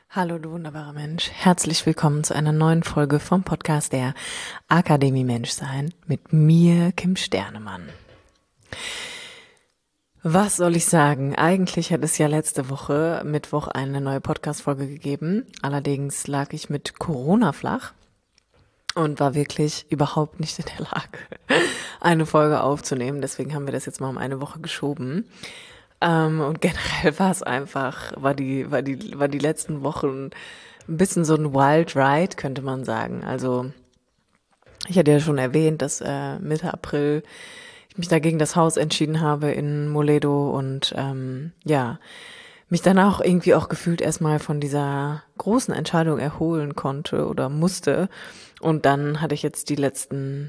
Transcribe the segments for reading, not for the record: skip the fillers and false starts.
Hallo, du wunderbarer Mensch. Herzlich willkommen zu einer neuen Folge vom Podcast der Akademie Menschsein mit mir, Kim Sternemann. Was soll ich sagen? Eigentlich hat es ja letzte Woche, Mittwoch, eine neue Podcast-Folge gegeben. Allerdings lag ich mit Corona flach und war wirklich überhaupt nicht in der Lage, eine Folge aufzunehmen. Deswegen haben wir das jetzt mal um eine Woche geschoben. Und generell war es einfach, war die letzten Wochen ein bisschen so ein Wild Ride, könnte man sagen. Also ich hatte ja schon erwähnt, dass Mitte April ich mich da gegen das Haus entschieden habe in Moledo und mich danach irgendwie auch gefühlt erstmal von dieser großen Entscheidung erholen konnte oder musste. Und dann hatte ich jetzt die letzten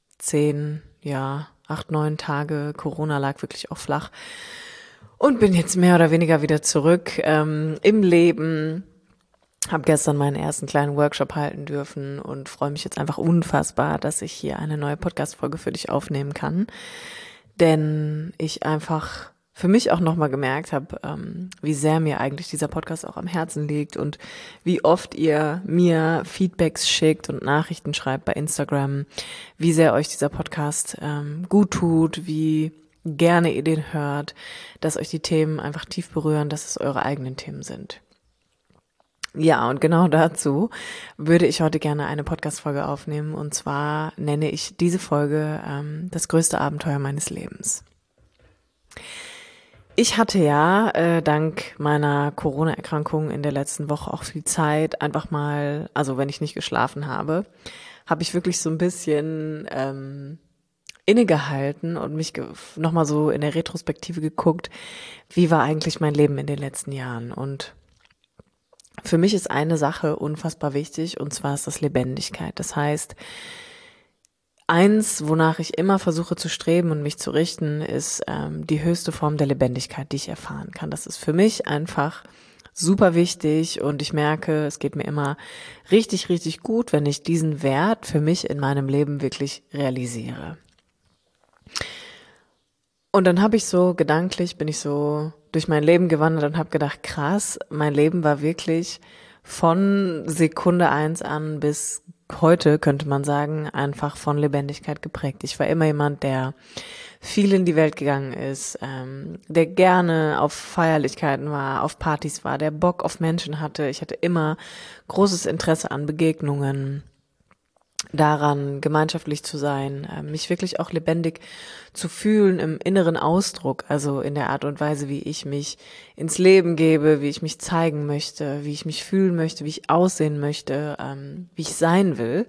8, 9 Tage, Corona lag wirklich auch flach. Und bin jetzt mehr oder weniger wieder zurück im Leben. Habe gestern meinen ersten kleinen Workshop halten dürfen und freue mich jetzt einfach unfassbar, dass ich hier eine neue Podcast-Folge für dich aufnehmen kann. Denn ich einfach für mich auch nochmal gemerkt habe, wie sehr mir eigentlich dieser Podcast auch am Herzen liegt und wie oft ihr mir Feedbacks schickt und Nachrichten schreibt bei Instagram, wie sehr euch dieser Podcast gut tut, wie gerne ihr den hört, dass euch die Themen einfach tief berühren, dass es eure eigenen Themen sind. Ja, und genau dazu würde ich heute gerne eine Podcast-Folge aufnehmen. Und zwar nenne ich diese Folge das größte Abenteuer meines Lebens. Ich hatte ja dank meiner Corona-Erkrankung in der letzten Woche auch viel Zeit, einfach mal, also wenn ich nicht geschlafen habe ich wirklich so ein bisschen innegehalten und mich nochmal so in der Retrospektive geguckt, wie war eigentlich mein Leben in den letzten Jahren. Und für mich ist eine Sache unfassbar wichtig, und zwar ist das Lebendigkeit. Das heißt, eins, wonach ich immer versuche zu streben und mich zu richten, ist die höchste Form der Lebendigkeit, die ich erfahren kann. Das ist für mich einfach super wichtig und ich merke, es geht mir immer richtig, richtig gut, wenn ich diesen Wert für mich in meinem Leben wirklich realisiere. Und dann habe ich so gedanklich, bin ich so durch mein Leben gewandert und habe gedacht, krass, mein Leben war wirklich von Sekunde 1 an bis heute, könnte man sagen, einfach von Lebendigkeit geprägt. Ich war immer jemand, der viel in die Welt gegangen ist, der gerne auf Feierlichkeiten war, auf Partys war, der Bock auf Menschen hatte. Ich hatte immer großes Interesse an Begegnungen, daran, gemeinschaftlich zu sein, mich wirklich auch lebendig zu fühlen im inneren Ausdruck, also in der Art und Weise, wie ich mich ins Leben gebe, wie ich mich zeigen möchte, wie ich mich fühlen möchte, wie ich aussehen möchte, wie ich sein will.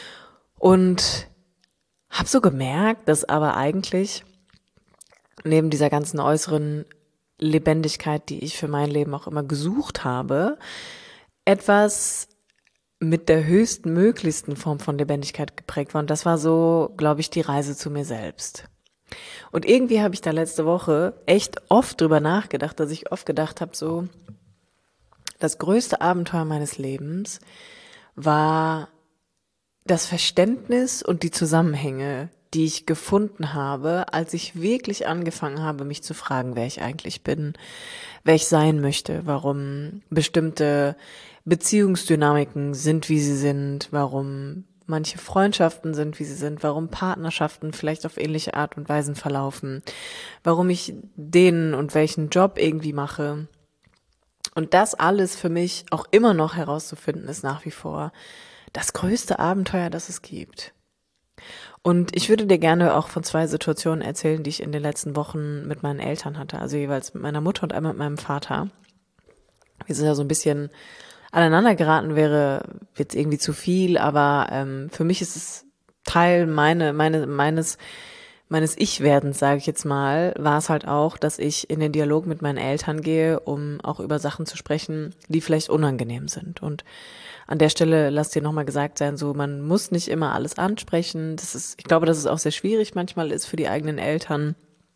Und habe so gemerkt, dass aber eigentlich neben dieser ganzen äußeren Lebendigkeit, die ich für mein Leben auch immer gesucht habe, etwas mit der höchstmöglichsten Form von Lebendigkeit geprägt war. Und das war so, glaube ich, die Reise zu mir selbst. Und irgendwie habe ich da letzte Woche echt oft drüber nachgedacht, dass ich oft gedacht habe, so, das größte Abenteuer meines Lebens war das Verständnis und die Zusammenhänge, die ich gefunden habe, als ich wirklich angefangen habe, mich zu fragen, wer ich eigentlich bin, wer ich sein möchte, warum bestimmte Beziehungsdynamiken sind, wie sie sind, warum manche Freundschaften sind, wie sie sind, warum Partnerschaften vielleicht auf ähnliche Art und Weisen verlaufen, warum ich den und welchen Job irgendwie mache. Und das alles für mich auch immer noch herauszufinden, ist nach wie vor das größte Abenteuer, das es gibt. Und ich würde dir gerne auch von 2 Situationen erzählen, die ich in den letzten Wochen mit meinen Eltern hatte, also jeweils mit meiner Mutter und einmal mit meinem Vater. Wir sind ja so ein bisschen aneinander geraten, wäre jetzt irgendwie zu viel, aber für mich ist es Teil meines Ich-Werdens, sage ich jetzt mal, war es halt auch, dass ich in den Dialog mit meinen Eltern gehe, um auch über Sachen zu sprechen, die vielleicht unangenehm sind. Und an der Stelle lass dir nochmal gesagt sein, so, man muss nicht immer alles ansprechen. Ich glaube, dass es auch sehr schwierig manchmal ist für die eigenen Eltern,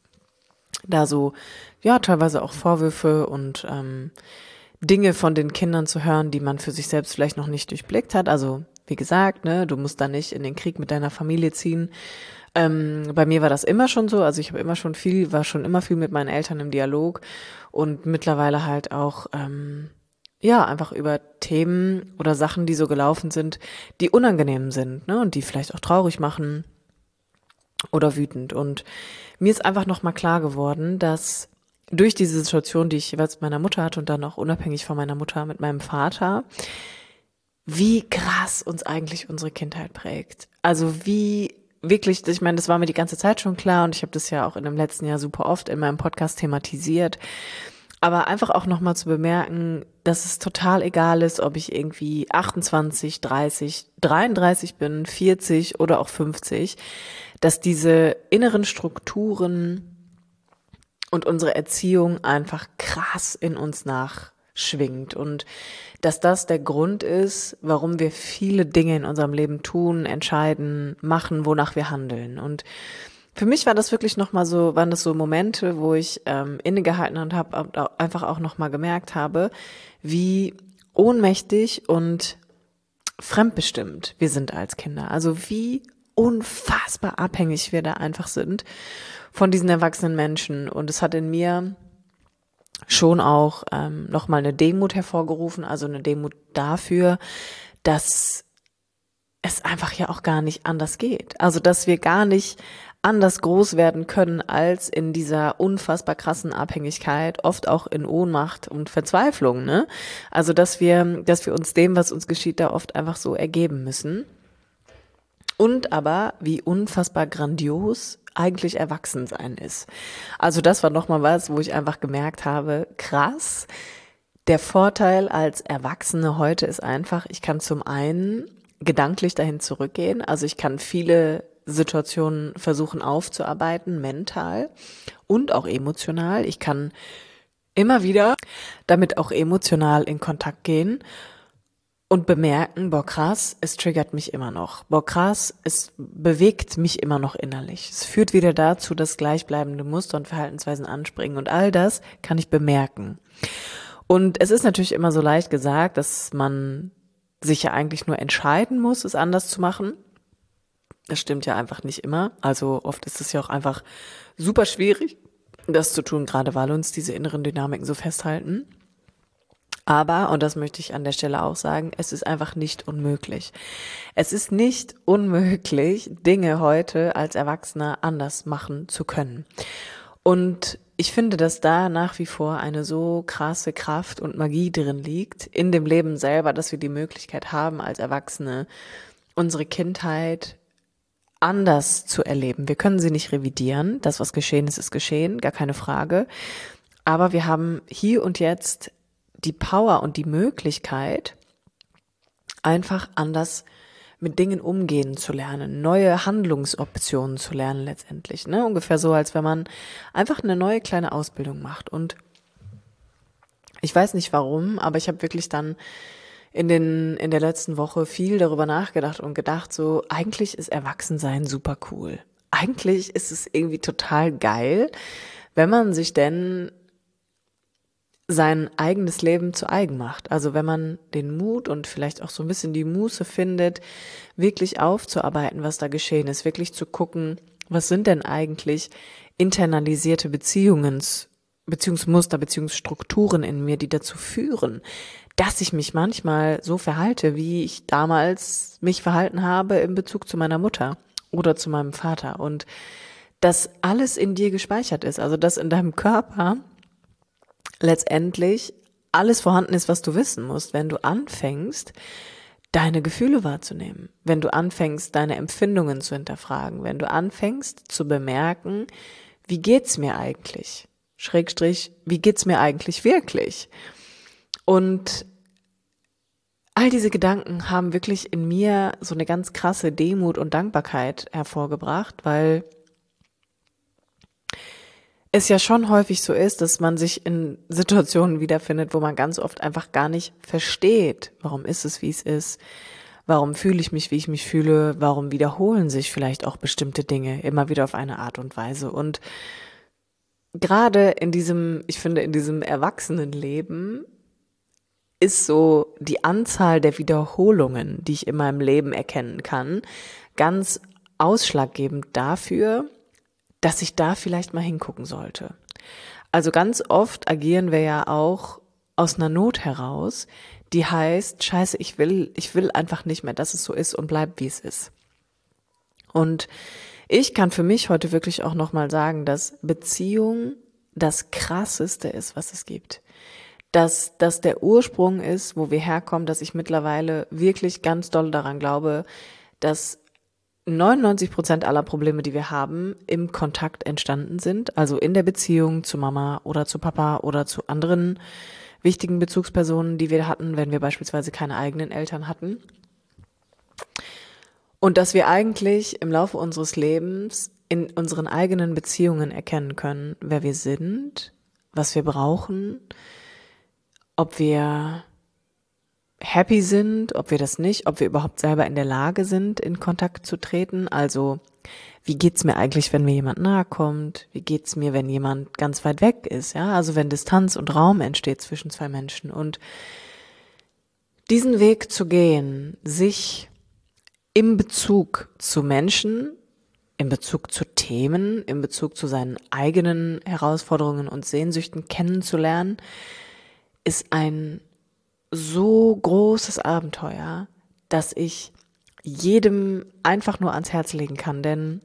da so, ja, teilweise auch Vorwürfe und Dinge von den Kindern zu hören, die man für sich selbst vielleicht noch nicht durchblickt hat. Also, wie gesagt, ne, du musst da nicht in den Krieg mit deiner Familie ziehen. Bei mir war das immer schon so, also ich habe war schon immer viel mit meinen Eltern im Dialog und mittlerweile halt auch ja, einfach über Themen oder Sachen, die so gelaufen sind, die unangenehm sind, ne, und die vielleicht auch traurig machen oder wütend. Und mir ist einfach nochmal klar geworden, dass durch diese Situation, die ich jeweils mit meiner Mutter hatte und dann auch unabhängig von meiner Mutter mit meinem Vater, wie krass uns eigentlich unsere Kindheit prägt. Also wie wirklich, ich meine, das war mir die ganze Zeit schon klar und ich habe das ja auch in dem letzten Jahr super oft in meinem Podcast thematisiert. Aber einfach auch nochmal zu bemerken, dass es total egal ist, ob ich irgendwie 28, 30, 33 bin, 40 oder auch 50, dass diese inneren Strukturen und unsere Erziehung einfach krass in uns nachschwingt und dass das der Grund ist, warum wir viele Dinge in unserem Leben tun, entscheiden, machen, wonach wir handeln. Und für mich war das wirklich nochmal so, waren das so Momente, wo ich innegehalten und habe einfach auch nochmal gemerkt habe, wie ohnmächtig und fremdbestimmt wir sind als Kinder. Also wie unfassbar abhängig wir da einfach sind von diesen erwachsenen Menschen. Und es hat in mir schon auch nochmal eine Demut hervorgerufen, also eine Demut dafür, dass es einfach ja auch gar nicht anders geht. Also dass wir gar nicht anders groß werden können als in dieser unfassbar krassen Abhängigkeit, oft auch in Ohnmacht und Verzweiflung, ne? Also dass wir uns dem, was uns geschieht, da oft einfach so ergeben müssen. Und aber wie unfassbar grandios eigentlich Erwachsensein ist. Also das war nochmal was, wo ich einfach gemerkt habe, krass, der Vorteil als Erwachsene heute ist einfach, ich kann zum einen gedanklich dahin zurückgehen, also ich kann viele Situationen versuchen aufzuarbeiten, mental und auch emotional. Ich kann immer wieder damit auch emotional in Kontakt gehen und bemerken, boah krass, es triggert mich immer noch. Boah krass, es bewegt mich immer noch innerlich. Es führt wieder dazu, dass gleichbleibende Muster und Verhaltensweisen anspringen und all das kann ich bemerken. Und es ist natürlich immer so leicht gesagt, dass man sich ja eigentlich nur entscheiden muss, es anders zu machen. Das stimmt ja einfach nicht immer. Also oft ist es ja auch einfach super schwierig, das zu tun, gerade weil uns diese inneren Dynamiken so festhalten. Aber, und das möchte ich an der Stelle auch sagen, es ist einfach nicht unmöglich. Es ist nicht unmöglich, Dinge heute als Erwachsener anders machen zu können. Und ich finde, dass da nach wie vor eine so krasse Kraft und Magie drin liegt, in dem Leben selber, dass wir die Möglichkeit haben, als Erwachsene unsere Kindheit anders zu erleben. Wir können sie nicht revidieren. Das, was geschehen ist, ist geschehen, gar keine Frage. Aber wir haben hier und jetzt die Power und die Möglichkeit, einfach anders mit Dingen umgehen zu lernen, neue Handlungsoptionen zu lernen letztendlich. Ne? Ungefähr so, als wenn man einfach eine neue kleine Ausbildung macht. Und ich weiß nicht warum, aber ich habe wirklich dann in der letzten Woche viel darüber nachgedacht und gedacht, so, eigentlich ist Erwachsensein super cool. Eigentlich ist es irgendwie total geil, wenn man sich denn sein eigenes Leben zu eigen macht. Also wenn man den Mut und vielleicht auch so ein bisschen die Muße findet, wirklich aufzuarbeiten, was da geschehen ist, wirklich zu gucken, was sind denn eigentlich internalisierte Beziehungsmuster, Beziehungsstrukturen in mir, die dazu führen, dass ich mich manchmal so verhalte, wie ich damals mich verhalten habe in Bezug zu meiner Mutter oder zu meinem Vater. Und dass alles in dir gespeichert ist, also dass in deinem Körper letztendlich alles vorhanden ist, was du wissen musst, wenn du anfängst, deine Gefühle wahrzunehmen, wenn du anfängst, deine Empfindungen zu hinterfragen, wenn du anfängst zu bemerken, wie geht's mir eigentlich? Schrägstrich, wie geht's mir eigentlich wirklich? Und all diese Gedanken haben wirklich in mir so eine ganz krasse Demut und Dankbarkeit hervorgebracht, weil es ja schon häufig so ist, dass man sich in Situationen wiederfindet, wo man ganz oft einfach gar nicht versteht, warum ist es, wie es ist, warum fühle ich mich, wie ich mich fühle, warum wiederholen sich vielleicht auch bestimmte Dinge immer wieder auf eine Art und Weise. Und gerade ich finde, in diesem Erwachsenenleben ist so die Anzahl der Wiederholungen, die ich in meinem Leben erkennen kann, ganz ausschlaggebend dafür, dass ich da vielleicht mal hingucken sollte. Also ganz oft agieren wir ja auch aus einer Not heraus, die heißt, scheiße, ich will einfach nicht mehr, dass es so ist und bleibt, wie es ist. Und ich kann für mich heute wirklich auch nochmal sagen, dass Beziehung das Krasseste ist, was es gibt. Dass das der Ursprung ist, wo wir herkommen, dass ich mittlerweile wirklich ganz doll daran glaube, dass 99% aller Probleme, die wir haben, im Kontakt entstanden sind, also in der Beziehung zu Mama oder zu Papa oder zu anderen wichtigen Bezugspersonen, die wir hatten, wenn wir beispielsweise keine eigenen Eltern hatten. Und dass wir eigentlich im Laufe unseres Lebens in unseren eigenen Beziehungen erkennen können, wer wir sind, was wir brauchen, ob wir happy sind, ob wir das nicht, ob wir überhaupt selber in der Lage sind, in Kontakt zu treten. Also, wie geht's mir eigentlich, wenn mir jemand nahe kommt? Wie geht's mir, wenn jemand ganz weit weg ist? Ja, also wenn Distanz und Raum entsteht zwischen zwei Menschen. Und diesen Weg zu gehen, sich im Bezug zu Menschen, in Bezug zu Themen, in Bezug zu seinen eigenen Herausforderungen und Sehnsüchten kennenzulernen, ist ein so großes Abenteuer, dass ich jedem einfach nur ans Herz legen kann, denn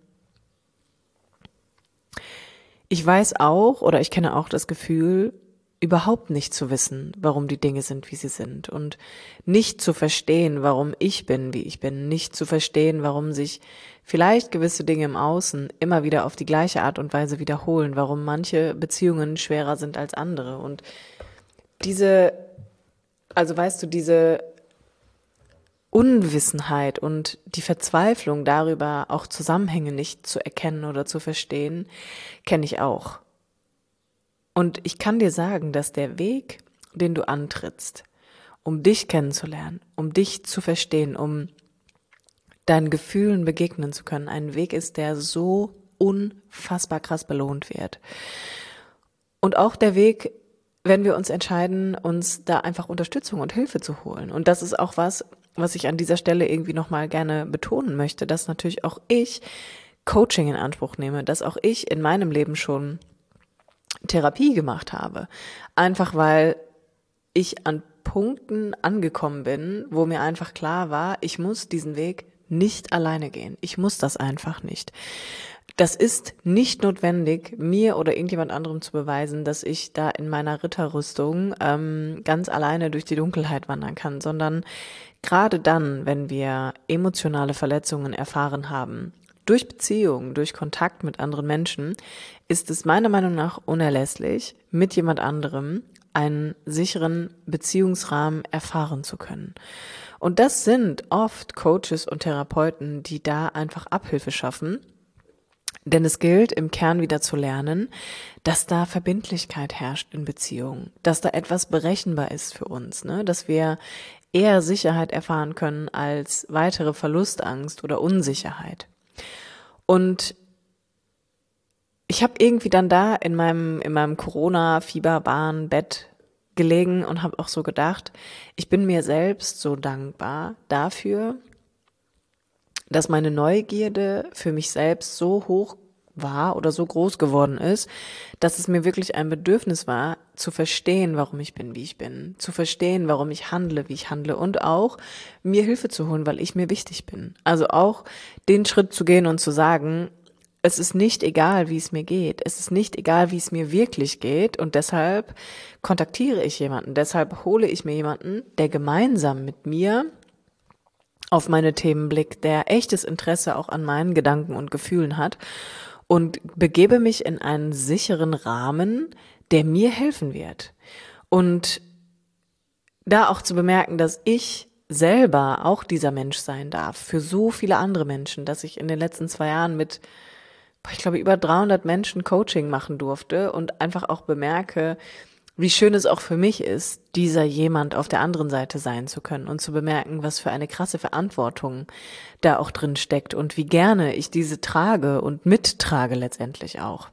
ich weiß auch oder ich kenne auch das Gefühl, überhaupt nicht zu wissen, warum die Dinge sind, wie sie sind und nicht zu verstehen, warum ich bin, wie ich bin, nicht zu verstehen, warum sich vielleicht gewisse Dinge im Außen immer wieder auf die gleiche Art und Weise wiederholen, warum manche Beziehungen schwerer sind als andere und diese Unwissenheit und die Verzweiflung darüber, auch Zusammenhänge nicht zu erkennen oder zu verstehen, kenne ich auch. Und ich kann dir sagen, dass der Weg, den du antrittst, um dich kennenzulernen, um dich zu verstehen, um deinen Gefühlen begegnen zu können, ein Weg ist, der so unfassbar krass belohnt wird. Und auch der Weg, wenn wir uns entscheiden, uns da einfach Unterstützung und Hilfe zu holen. Und das ist auch was ich an dieser Stelle irgendwie nochmal gerne betonen möchte, dass natürlich auch ich Coaching in Anspruch nehme, dass auch ich in meinem Leben schon Therapie gemacht habe. Einfach weil ich an Punkten angekommen bin, wo mir einfach klar war, ich muss diesen Weg nicht alleine gehen. Ich muss das einfach nicht. Das ist nicht notwendig, mir oder irgendjemand anderem zu beweisen, dass ich da in meiner Ritterrüstung ganz alleine durch die Dunkelheit wandern kann, sondern gerade dann, wenn wir emotionale Verletzungen erfahren haben, durch Beziehungen, durch Kontakt mit anderen Menschen, ist es meiner Meinung nach unerlässlich, mit jemand anderem einen sicheren Beziehungsrahmen erfahren zu können. Und das sind oft Coaches und Therapeuten, die da einfach Abhilfe schaffen. Denn es gilt im Kern wieder zu lernen, dass da Verbindlichkeit herrscht in Beziehungen, dass da etwas berechenbar ist für uns, ne? Dass wir eher Sicherheit erfahren können als weitere Verlustangst oder Unsicherheit. Und ich habe irgendwie dann da in meinem Corona-Fieberbahn-Bett gelegen und habe auch so gedacht, ich bin mir selbst so dankbar dafür, dass meine Neugierde für mich selbst so hoch war oder so groß geworden ist, dass es mir wirklich ein Bedürfnis war, zu verstehen, warum ich bin, wie ich bin, zu verstehen, warum ich handle, wie ich handle und auch mir Hilfe zu holen, weil ich mir wichtig bin. Also auch den Schritt zu gehen und zu sagen, es ist nicht egal, wie es mir geht. Es ist nicht egal, wie es mir wirklich geht. Und deshalb kontaktiere ich jemanden. Deshalb hole ich mir jemanden, der gemeinsam mit mir auf meine Themen blickt, der echtes Interesse auch an meinen Gedanken und Gefühlen hat und begebe mich in einen sicheren Rahmen, der mir helfen wird. Und da auch zu bemerken, dass ich selber auch dieser Mensch sein darf für so viele andere Menschen, dass ich in den letzten 2 Jahren mit, ich glaube, über 300 Menschen Coaching machen durfte und einfach auch bemerke, wie schön es auch für mich ist, dieser jemand auf der anderen Seite sein zu können und zu bemerken, was für eine krasse Verantwortung da auch drin steckt und wie gerne ich diese trage und mittrage letztendlich auch.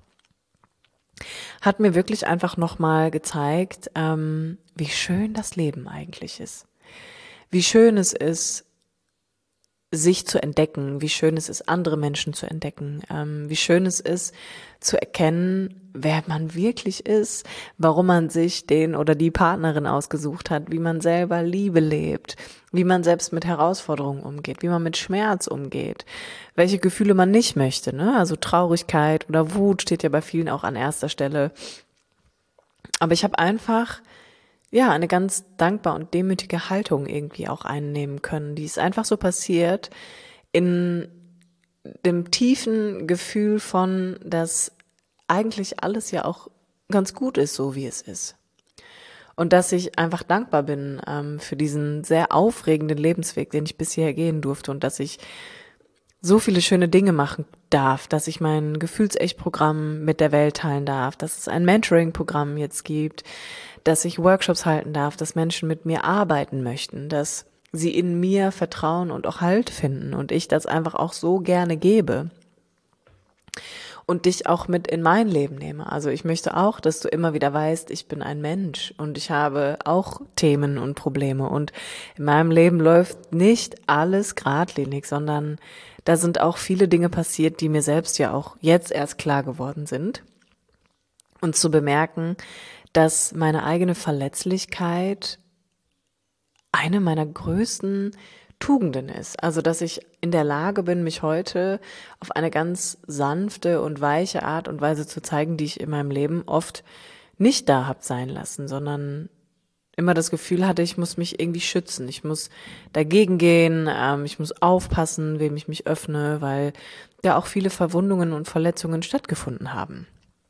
Hat mir wirklich einfach nochmal gezeigt, wie schön das Leben eigentlich ist. Wie schön es ist, sich zu entdecken, wie schön es ist, andere Menschen zu entdecken, wie schön es ist, zu erkennen, wer man wirklich ist, warum man sich den oder die Partnerin ausgesucht hat, wie man selber Liebe lebt, wie man selbst mit Herausforderungen umgeht, wie man mit Schmerz umgeht, welche Gefühle man nicht möchte, ne? Also Traurigkeit oder Wut steht ja bei vielen auch an erster Stelle. Aber ich habe einfach eine ganz dankbar und demütige Haltung irgendwie auch einnehmen können. Die ist einfach so passiert in dem tiefen Gefühl von, dass eigentlich alles ja auch ganz gut ist, so wie es ist. Und dass ich einfach dankbar bin für diesen sehr aufregenden Lebensweg, den ich bisher gehen durfte und dass ich so viele schöne Dinge machen darf, dass ich mein Gefühlsecht-Programm mit der Welt teilen darf, dass es ein Mentoring-Programm jetzt gibt, dass ich Workshops halten darf, dass Menschen mit mir arbeiten möchten, dass sie in mir vertrauen und auch Halt finden und ich das einfach auch so gerne gebe und dich auch mit in mein Leben nehme. Also ich möchte auch, dass du immer wieder weißt, ich bin ein Mensch und ich habe auch Themen und Probleme und in meinem Leben läuft nicht alles geradlinig, sondern da sind auch viele Dinge passiert, die mir selbst ja auch jetzt erst klar geworden sind. Und zu bemerken, dass meine eigene Verletzlichkeit eine meiner größten Tugenden ist. Also, dass ich in der Lage bin, mich heute auf eine ganz sanfte und weiche Art und Weise zu zeigen, die ich in meinem Leben oft nicht da hab sein lassen, sondern immer das Gefühl hatte, ich muss mich irgendwie schützen, ich muss dagegen gehen, ich muss aufpassen, wem ich mich öffne, weil ja auch viele Verwundungen und Verletzungen stattgefunden haben.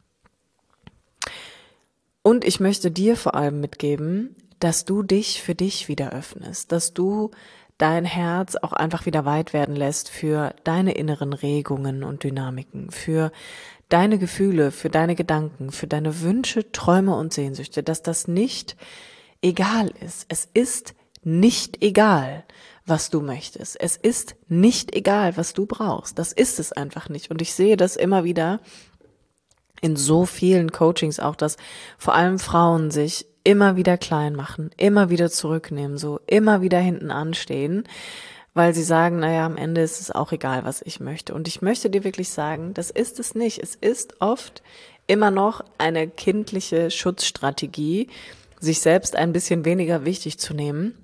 Und ich möchte dir vor allem mitgeben, dass du dich für dich wieder öffnest, dass du dein Herz auch einfach wieder weit werden lässt für deine inneren Regungen und Dynamiken, für deine Gefühle, für deine Gedanken, für deine Wünsche, Träume und Sehnsüchte, dass das nicht egal ist. Es ist nicht egal, was du möchtest. Es ist nicht egal, was du brauchst. Das ist es einfach nicht. Und ich sehe das immer wieder in so vielen Coachings auch, dass vor allem Frauen sich immer wieder klein machen, immer wieder zurücknehmen, so immer wieder hinten anstehen, weil sie sagen, naja, am Ende ist es auch egal, was ich möchte. Und ich möchte dir wirklich sagen, das ist es nicht. Es ist oft immer noch eine kindliche Schutzstrategie, sich selbst ein bisschen weniger wichtig zu nehmen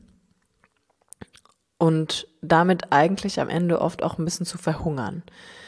und damit eigentlich am Ende oft auch ein bisschen zu verhungern.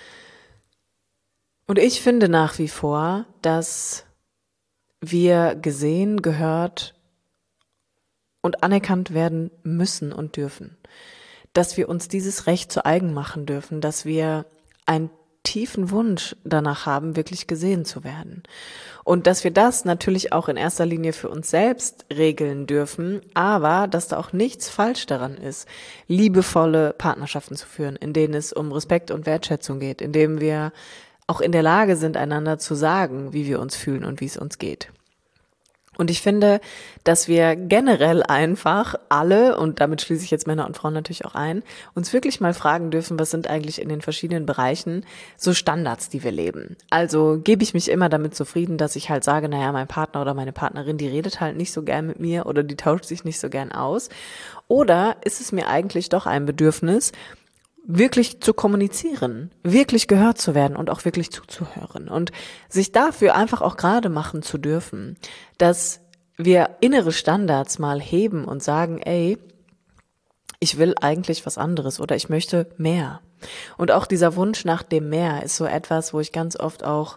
Und ich finde nach wie vor, dass wir gesehen, gehört und anerkannt werden müssen und dürfen. Dass wir uns dieses Recht zu eigen machen dürfen, dass wir einen tiefen Wunsch danach haben, wirklich gesehen zu werden. Und dass wir das natürlich auch in erster Linie für uns selbst regeln dürfen, aber dass da auch nichts falsch daran ist, liebevolle Partnerschaften zu führen, in denen es um Respekt und Wertschätzung geht, in denen wir auch in der Lage sind, einander zu sagen, wie wir uns fühlen und wie es uns geht. Und ich finde, dass wir generell einfach alle, und damit schließe ich jetzt Männer und Frauen natürlich auch ein, uns wirklich mal fragen dürfen, was sind eigentlich in den verschiedenen Bereichen so Standards, die wir leben. Also gebe ich mich immer damit zufrieden, dass ich halt sage, naja, mein Partner oder meine Partnerin, die redet halt nicht so gern mit mir oder die tauscht sich nicht so gern aus. Oder ist es mir eigentlich doch ein Bedürfnis, wirklich zu kommunizieren, wirklich gehört zu werden und auch wirklich zuzuhören und sich dafür einfach auch gerade machen zu dürfen, dass wir innere Standards mal heben und sagen, ey, ich will eigentlich was anderes oder ich möchte mehr. Und auch dieser Wunsch nach dem Mehr ist so etwas, wo ich ganz oft auch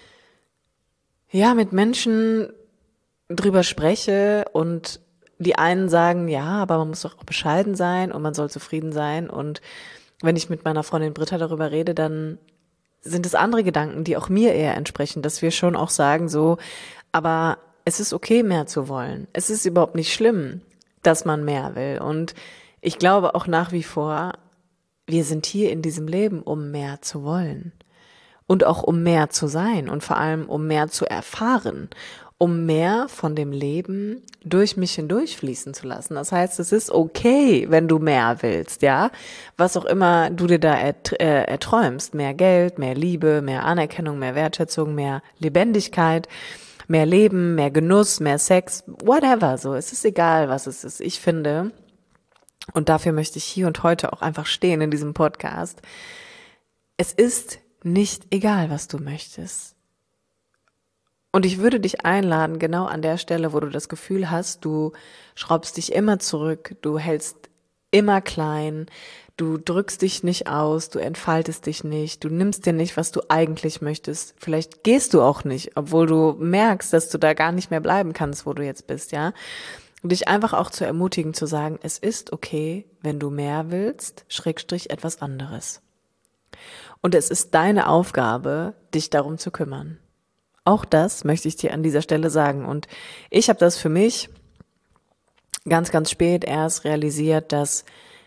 mit Menschen drüber spreche und die einen sagen, ja, aber man muss doch auch bescheiden sein und man soll zufrieden sein. Und wenn ich mit meiner Freundin Britta darüber rede, dann sind es andere Gedanken, die auch mir eher entsprechen, dass wir schon auch sagen so, aber es ist okay, mehr zu wollen. Es ist überhaupt nicht schlimm, dass man mehr will. Und ich glaube auch nach wie vor, wir sind hier in diesem Leben, um mehr zu wollen. Und auch um mehr zu sein und vor allem um mehr zu erfahren, um mehr von dem Leben durch mich hindurchfließen zu lassen. Das heißt, es ist okay, wenn du mehr willst, ja, was auch immer du dir da erträumst, mehr Geld, mehr Liebe, mehr Anerkennung, mehr Wertschätzung, mehr Lebendigkeit, mehr Leben, mehr Genuss, mehr Sex, whatever, so, es ist egal, was es ist. Ich finde, Und dafür möchte ich hier und heute auch einfach stehen in diesem Podcast. Es ist nicht egal, was du möchtest. Und ich würde dich einladen, genau an der Stelle, wo du das Gefühl hast, du schraubst dich immer zurück, du hältst immer klein, du drückst dich nicht aus, du entfaltest dich nicht, du nimmst dir nicht, was du eigentlich möchtest. Vielleicht gehst du auch nicht, obwohl du merkst, dass du da gar nicht mehr bleiben kannst, wo du jetzt bist, ja. Und dich einfach auch zu ermutigen, zu sagen, es ist okay, wenn du mehr willst, Schrägstrich etwas anderes. Und es ist deine Aufgabe, dich darum zu kümmern. Auch das möchte ich dir an dieser Stelle sagen. Und ich habe das für mich ganz, ganz spät erst realisiert, dass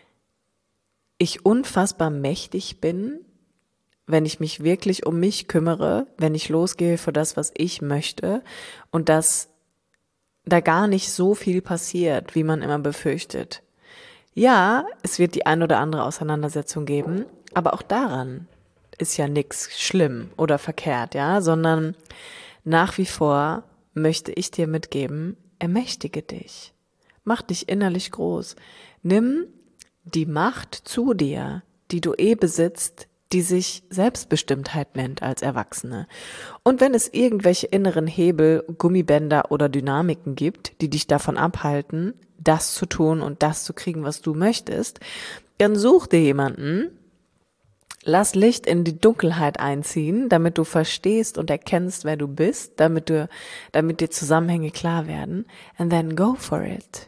ich unfassbar mächtig bin, wenn ich mich wirklich um mich kümmere, wenn ich losgehe für das, was ich möchte und dass da gar nicht so viel passiert, wie man immer befürchtet. Ja, es wird die ein oder andere Auseinandersetzung geben, aber auch daran ist ja nichts schlimm oder verkehrt, ja, sondern nach wie vor möchte ich dir mitgeben, ermächtige dich. Mach dich innerlich groß. Nimm die Macht zu dir, die du besitzt, die sich Selbstbestimmtheit nennt als Erwachsene. Und wenn es irgendwelche inneren Hebel, Gummibänder oder Dynamiken gibt, die dich davon abhalten, das zu tun und das zu kriegen, was du möchtest, dann such dir jemanden, lass Licht in die Dunkelheit einziehen, damit du verstehst und erkennst, wer du bist, damit dir Zusammenhänge klar werden, and then go for it.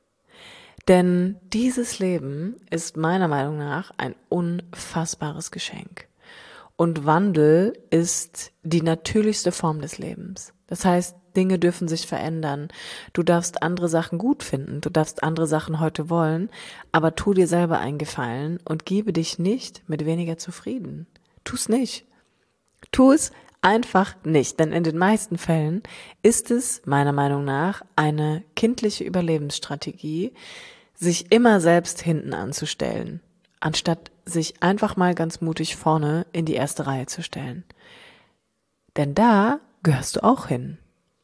Denn dieses Leben ist meiner Meinung nach ein unfassbares Geschenk. Und Wandel ist die natürlichste Form des Lebens. Das heißt, Dinge dürfen sich verändern. Du darfst andere Sachen gut finden, du darfst andere Sachen heute wollen, aber tu dir selber einen Gefallen und gebe dich nicht mit weniger zufrieden. Tu's nicht. Tu es einfach nicht, denn in den meisten Fällen ist es meiner Meinung nach eine kindliche Überlebensstrategie, sich immer selbst hinten anzustellen, anstatt sich einfach mal ganz mutig vorne in die erste Reihe zu stellen. Denn da gehörst du auch hin.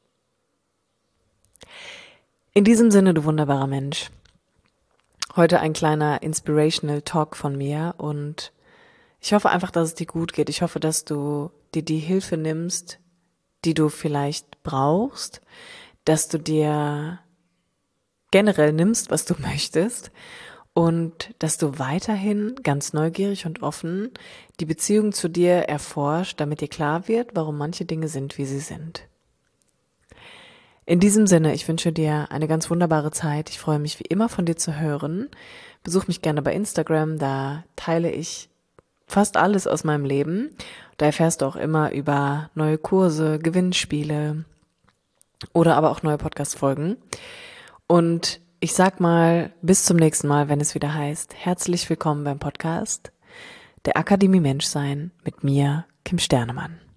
In diesem Sinne, du wunderbarer Mensch, heute ein kleiner Inspirational Talk von mir und ich hoffe einfach, dass es dir gut geht. Ich hoffe, dass du dir die Hilfe nimmst, die du vielleicht brauchst, dass du dir generell nimmst, was du möchtest und dass du weiterhin ganz neugierig und offen die Beziehung zu dir erforscht, damit dir klar wird, warum manche Dinge sind, wie sie sind. In diesem Sinne, ich wünsche dir eine ganz wunderbare Zeit. Ich freue mich wie immer von dir zu hören. Besuch mich gerne bei Instagram, da teile ich fast alles aus meinem Leben. Da erfährst du auch immer über neue Kurse, Gewinnspiele oder aber auch neue Podcast-Folgen. Und ich sag mal, bis zum nächsten Mal, wenn es wieder heißt, herzlich willkommen beim Podcast der Akademie Menschsein mit mir, Kim Sternemann.